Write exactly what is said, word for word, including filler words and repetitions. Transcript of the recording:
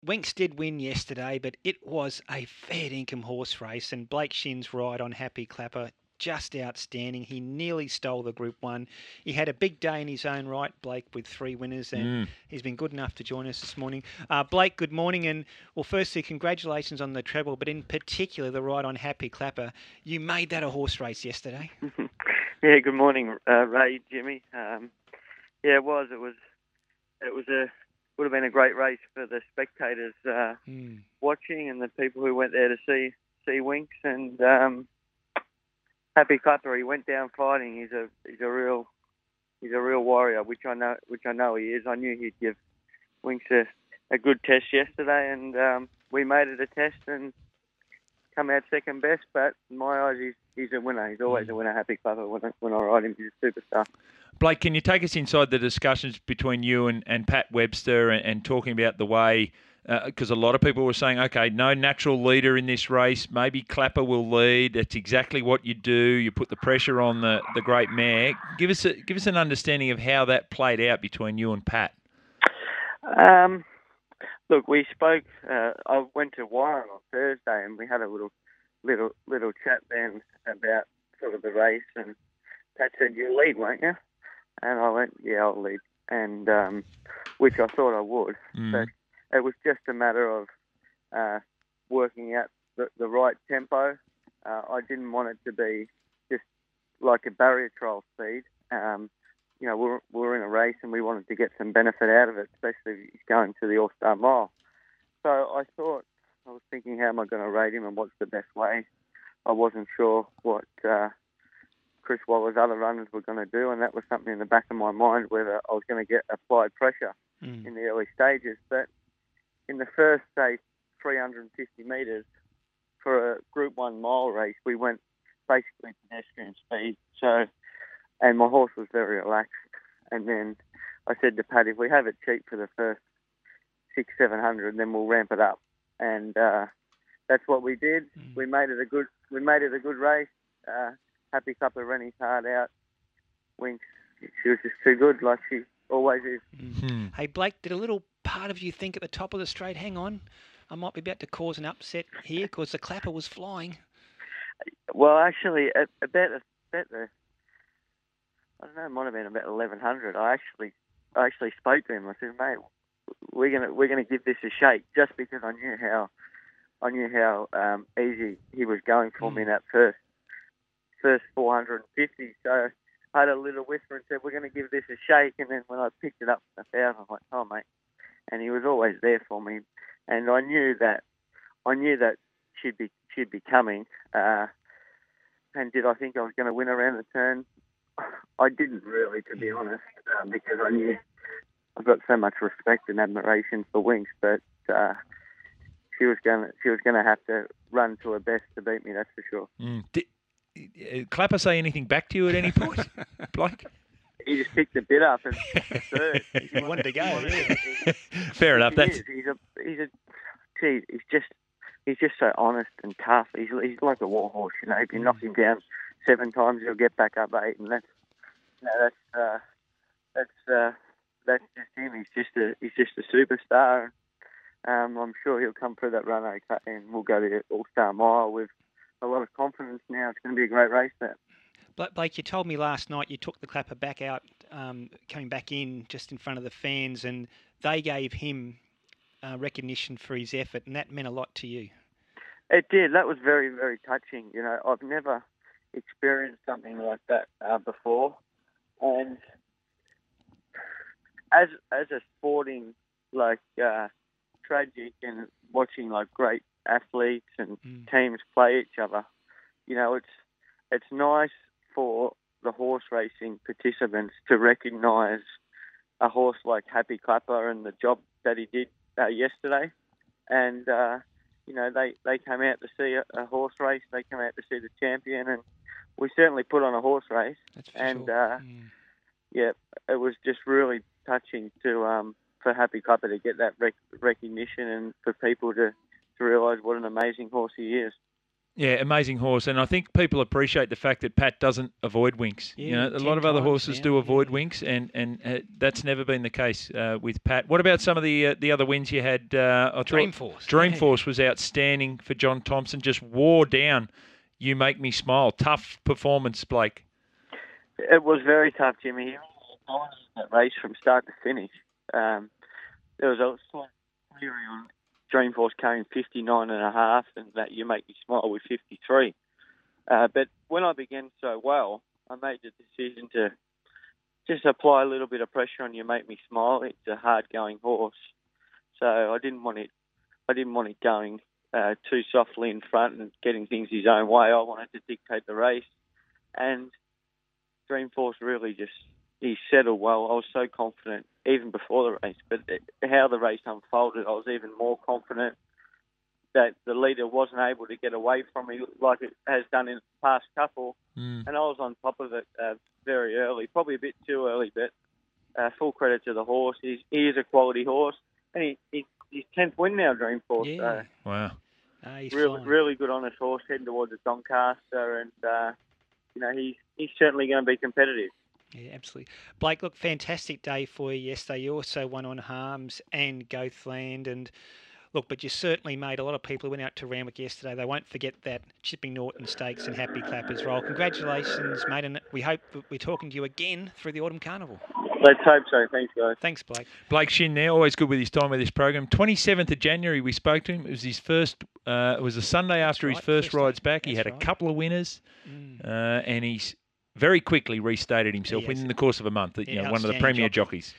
Winks did win yesterday, but it was a fair dinkum horse race, and Blake Shin's ride on Happy Clapper, just outstanding. He nearly stole the Group One. He had a big day in his own right, Blake, with three winners, and Mm. he's been good enough to join us this morning. Uh, Blake, good morning, and well, firstly, congratulations on the treble, but in particular the ride on Happy Clapper. You made that a horse race yesterday. Yeah, good morning, uh, Ray, Jimmy. Um, yeah, it was. It was. It was a would have been a great race for the spectators uh, Mm. watching and the people who went there to see see Winks. And um, Happy Clapper, he went down fighting. He's a he's a real he's a real warrior, which I know which I know he is. I knew he'd give Winks a, a good test yesterday, and um, we made it a test and come out second best. But in my eyes, he's he's a winner. He's always a winner. Happy Clapper. When I, when I ride him, he's a superstar. Blake, can you take us inside the discussions between you and, and Pat Webster and, and talking about the way, because uh, a lot of people were saying, okay, no natural leader in this race, maybe Clapper will lead. That's exactly what you do. You put the pressure on the, the great mare. Give us a, give us an understanding of how that played out between you and Pat. Um, look, we spoke. Uh, I went to Warren on Thursday, and we had a little, little, little chat then about sort of the race. And Pat said, "You lead, won't you?" And I went, "Yeah, I'll lead," and um, which I thought I would. Mm. But it was just a matter of uh, working out the, the right tempo. Uh, I didn't want it to be just like a barrier trial speed. Um, you know, we're, we're in a race and we wanted to get some benefit out of it, especially going to the All-Star Mile. So I thought, I was thinking, how am I going to rate him and what's the best way? I wasn't sure what uh, Chris Waller's other runners were going to do, and that was something in the back of my mind, whether I was going to get applied pressure Mm. in the early stages. But in the first, say, three hundred fifty metres for a Group One mile race, we went basically pedestrian speed. So, and my horse was very relaxed. And then I said to Pat, if we have it cheap for the first six, seven hundred, then we'll ramp it up. And uh, that's what we did. Mm. We made it a good. We made it a good race. Uh, Happy Clapper ran his heart out. Winks, she was just too good, like she always is. Mm-hmm. Hey, Blake, did a little part of you think at the top of the straight, hang on, I might be about to cause an upset here because the Clapper was flying? Well, actually, at about, about the, I don't know, it might have been about eleven hundred. I actually, I actually spoke to him. I said, mate, we're gonna we're gonna give this a shake, just because I knew how, I knew how um, easy he was going for mm. me in that first. first four hundred fifty, so I had a little whisper and said, we're going to give this a shake, and then when I picked it up from the thousand, I'm like, oh, mate, and he was always there for me, and I knew that, I knew that she'd be, she'd be coming, uh, and did I think I was going to win around the turn? I didn't really, to be honest, uh, because I knew I've got so much respect and admiration for Winks, but uh, she was going to, she was going to have to run to her best to beat me, that's for sure. Mm. Did Clapper say anything back to you at any point, Blake? He just picked the bit up and third. He wanted to go. Yeah. Fair enough. He That's is. He's a he's a geez, he's just he's just so honest and tough. He's he's like a war horse, you know. If you knock him down seven times, he'll get back up eight, and that's you know, that's uh, that's uh, that's just him. He's just a he's just a superstar. Um, I'm sure he'll come through that run okay, and we'll go to the All-Star Mile with a lot of confidence now. It's going to be a great race there. Blake, you told me last night you took the Clapper back out, um, coming back in just in front of the fans, and they gave him uh, recognition for his effort, and that meant a lot to you. It did. That was very, very touching. You know, I've never experienced something like that uh, before, and as as a sporting like uh, tragic and watching like great athletes and mm. teams play each other, you know, it's it's nice for the horse racing participants to recognise a horse like Happy Clapper and the job that he did uh, yesterday. And, uh, you know, they, they came out to see a, a horse race, they came out to see the champion, and we certainly put on a horse race. That's for and, sure. uh, mm. yeah, it was just really touching to um, for Happy Clapper to get that rec- recognition and for people to, to realise what an amazing horse he is. Yeah, amazing horse, and I think people appreciate the fact that Pat doesn't avoid winks. Yeah, you know, a ten lot of other times horses now, do avoid yeah. winks, and and uh, that's never been the case uh, with Pat. What about some of the uh, the other wins you had? Uh, I Dreamforce, thought yeah. Dreamforce was outstanding for John Thompson. Just wore down. You Make Me Smile. Tough performance, Blake. It was very tough, Jimmy. I was in that race from start to finish. Um, there was a slight query on Dreamforce carrying fifty-nine and a half, and that You Make Me Smile with fifty-three. Uh, but when I began so well, I made the decision to just apply a little bit of pressure on You Make Me Smile. It's a hard-going horse, so I didn't want it. I didn't want it going uh, too softly in front and getting things his own way. I wanted to dictate the race, and Dreamforce really just he settled well. I was so confident even before the race, but it, how the race unfolded, I was even more confident that the leader wasn't able to get away from me like it has done in the past couple. Mm. And I was on top of it uh, very early, probably a bit too early, but uh, full credit to the horse. He's, he is a quality horse, and he, he, he's tenth win now, Dreamforce. Yeah. So Wow. Ah, he's really, flying. really good on his horse, heading towards the Doncaster, and uh, you know he's he's certainly going to be competitive. Yeah, absolutely. Blake, look, fantastic day for you yesterday. You also won on Harms and Goathland, and look, but you certainly made a lot of people who went out to Randwick yesterday. They won't forget that Chipping Norton Stakes and Happy Clappers roll. Congratulations, mate, and we hope that we're talking to you again through the Autumn Carnival. Let's hope so. Thanks, guys. Thanks, Blake. Blake Shin there, always good with his time with this program. twenty-seventh of January, we spoke to him. It was his first. Uh, it was a Sunday after right, his first, first rides day. back. He That's had a right. couple of winners, Mm. uh, and he's very quickly restated himself He has. within the course of a month. You Yeah, know, one of the outstanding premier jockey. jockeys.